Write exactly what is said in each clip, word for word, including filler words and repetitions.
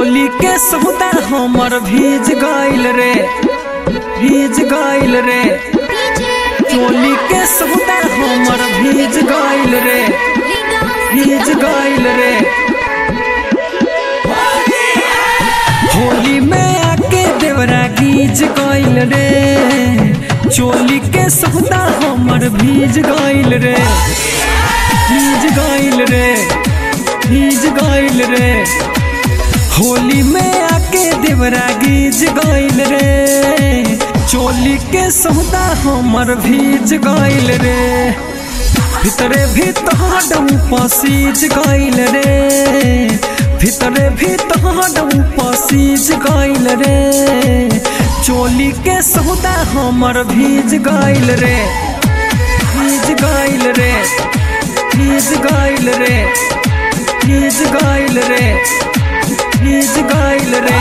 चोली के सौदा हमर भीज गइल रे, भीज गइल रे। चोली के सौदा हमर भीज गइल रे, भीज गइल रे। होली में आके देवरा गीज गइल रे, चोली के सौदा हमर भीज गइल रे, भीज गइल रे, भीज गइल रे। होली में आके देवरा गीज गइल रे, चोली के सौदा हमर भीज गइल रे। भितरे भीतर पसीज गइल रे, भितरे भीतर पसीज गइल रे। चोली के सौदा हमर भीज गइल रे, भीज गइल रे, भीज गइल रे, भीज गइल रे, भीज गइल रे।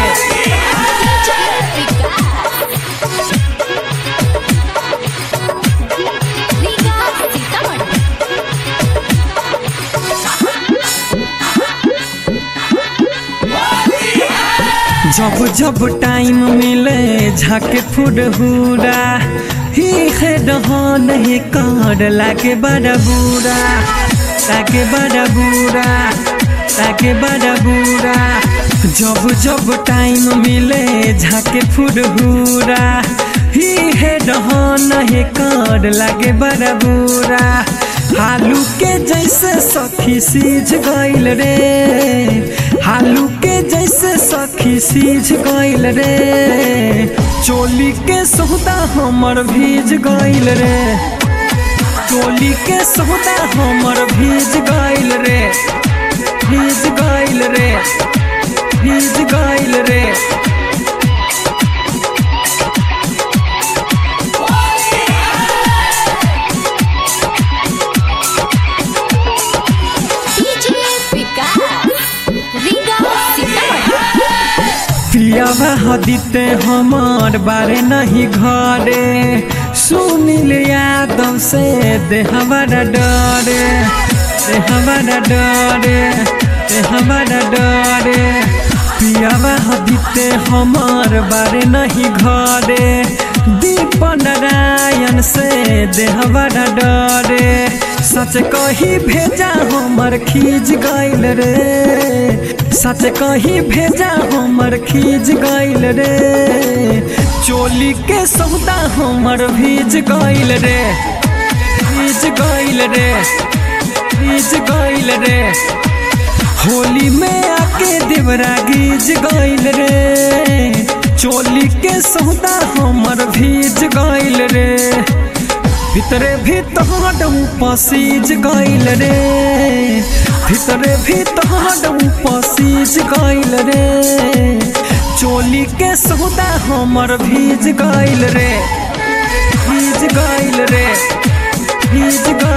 जब जब टाइम मिले झाके फुरहुरा, ही है रहन ही कर लागे बड़ा बुरा, लागे बड़ा बुरा, लागे बड़ा बुरा। जब जब टाइम मिले झाके फुरहुरा, ही है रहन ही कर लागे बड़ा बुरा। हालू के जैसे सखी सीझ गइल रे, हालू के जैसे सखी सीझ गइल रे। चोली के सौदा हमर भीज गइल रे, चोली के सौदा हमर भीज गइल रे, भीज गइल रे, भीज गइल रे। पियावा हदीते हमार बारे नहीं घरे, सुनील यादव से दे हमारा डरे, दे हमारा डरे, दे हमारा डरे। पियावा हदीते हमार बारे नहीं घरे, दीप नारायण से दे हमारा डरे। सच कही भेजा हमर खींच गइल रे, सच कही भेजा हमर खींच गइल रे। चोली के सौदा हमर भीज गइल रे, भीज गइल रे, भीज गइल रे। होली में आके देवरा गीज गइल रे, चोली के सौदा हमर भीज गइल रे। भितरे भीतर पसीज गइल रे, भितरे भीतर पसीज गइल रे। चोली के सौदा हमर भीज गइल रे, भीज गइल रे, भीज गइल